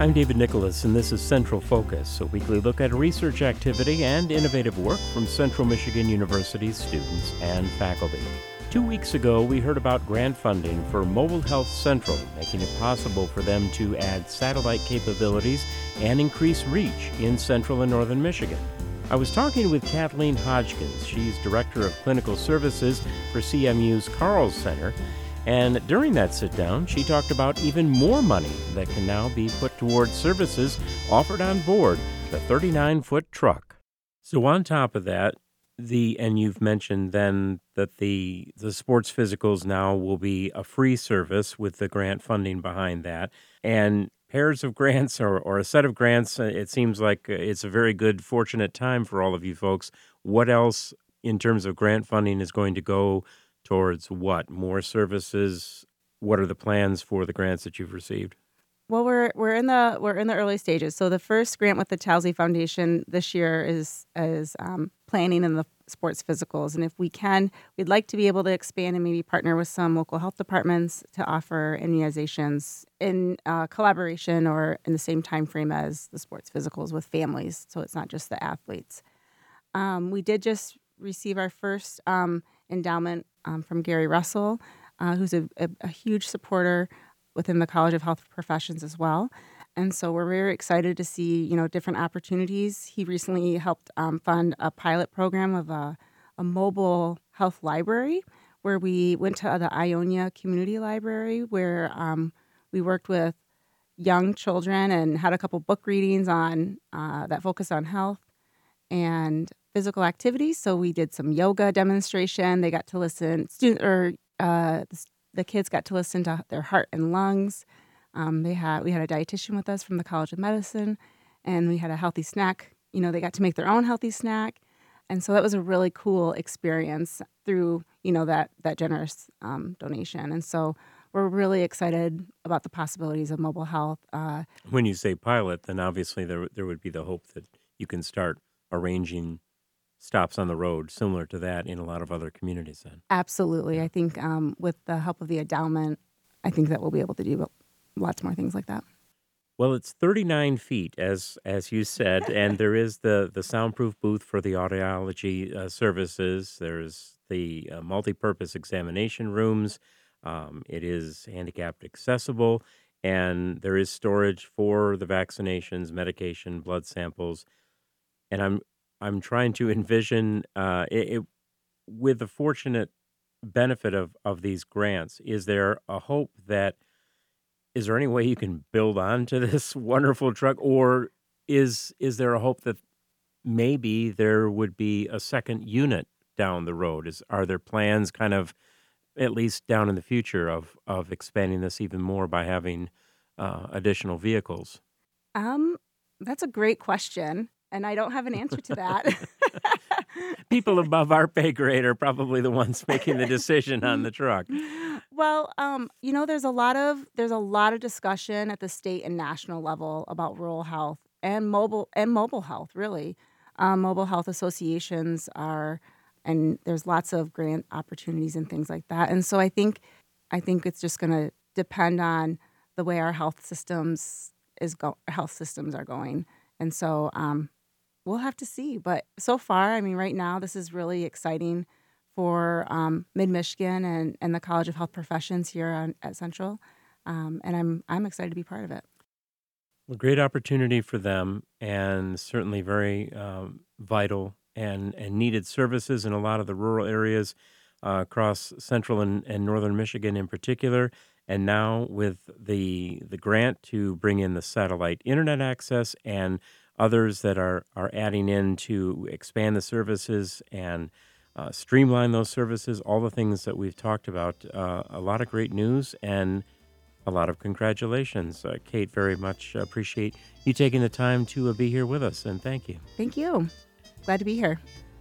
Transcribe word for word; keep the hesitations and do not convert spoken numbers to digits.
I'm David Nicholas, and this is Central Focus, a weekly look at research activity and innovative work from Central Michigan University's students and faculty. Two weeks ago, we heard about grant funding for Mobile Health Central, making it possible for them to add satellite capabilities and increase reach in central and northern Michigan. I was talking with Kathleen Hodgkins. She's Director of Clinical Services for C M U's Carls Center. And during that sit-down, she talked about even more money that can now be put towards services offered on board the thirty-nine foot truck. So on top of that, the and you've mentioned then that the the sports physicals now will be a free service with the grant funding behind that. And pairs of grants or, or a set of grants, uh, it seems like uh, it's a very good, fortunate time for all of you folks. What else in terms of grant funding is going to go towards what? More services? What are the plans for the grants that you've received? Well, we're we're in the we're in the early stages. So the first grant with the Towsley Foundation this year is is um, planning in the sports physicals, and if we can, we'd like to be able to expand and maybe partner with some local health departments to offer immunizations in uh, collaboration or in the same time frame as the sports physicals with families. So it's not just the athletes. Um, we did just receive our first um, endowment um, from Gary Russell, uh, who's a, a, a huge supporter within the College of Health Professions as well. And so we're very excited to see, you know, different opportunities. He recently helped um, fund a pilot program of a, a mobile health library where we went to the Ionia Community Library where um, we worked with young children and had a couple book readings on uh, that focus on health and physical activities. So we did some yoga demonstration. They got to listen, student or uh, the, the kids got to listen to their heart and lungs. Um, they had we had a dietitian with us from the College of Medicine, and we had a healthy snack. You know, they got to make their own healthy snack, and so that was a really cool experience through you know that that generous um, donation. And so we're really excited about the possibilities of mobile health. Uh, When you say pilot, then obviously there there would be the hope that you can start arranging stops on the road similar to that in a lot of other communities then. absolutely, Yeah. I think um, with the help of the endowment, I think that we'll be able to do lots more things like that. Well, it's thirty-nine feet, as as you said, and there is the, the soundproof booth for the audiology uh, services. There's the uh, multi-purpose examination rooms. Um, it is handicapped accessible, and there is storage for the vaccinations, medication, blood samples. And I'm I'm trying to envision uh, it, it with the fortunate benefit of of these grants. Is there a hope that is there any way you can build on to this wonderful truck, or is is there a hope that maybe there would be a second unit down the road? Is are there plans, kind of at least down in the future, of of expanding this even more by having uh, additional vehicles? Um, that's a great question, and I don't have an answer to that. People above our pay grade are probably the ones making the decision on the truck. Well, um, you know, there's a lot of there's a lot of discussion at the state and national level about rural health and mobile and mobile health. Really, um, mobile health associations are, and there's lots of grant opportunities and things like that. And so I think, I think it's just going to depend on the way our health systems is go health systems are going. And so um, we'll have to see. But so far, I mean, right now, this is really exciting for um, Mid-Michigan and, and the College of Health Professions here on, at Central. Um, and I'm I'm excited to be part of it. Well, great opportunity for them, and certainly very um, vital and, and needed services in a lot of the rural areas uh, across central and, and northern Michigan in particular. And now with the the grant to bring in the satellite internet access and others that are, are adding in to expand the services and uh, streamline those services, all the things that we've talked about, uh, a lot of great news and a lot of congratulations. Uh, Kate, very much appreciate you taking the time to uh, be here with us, and thank you. Thank you. Glad to be here.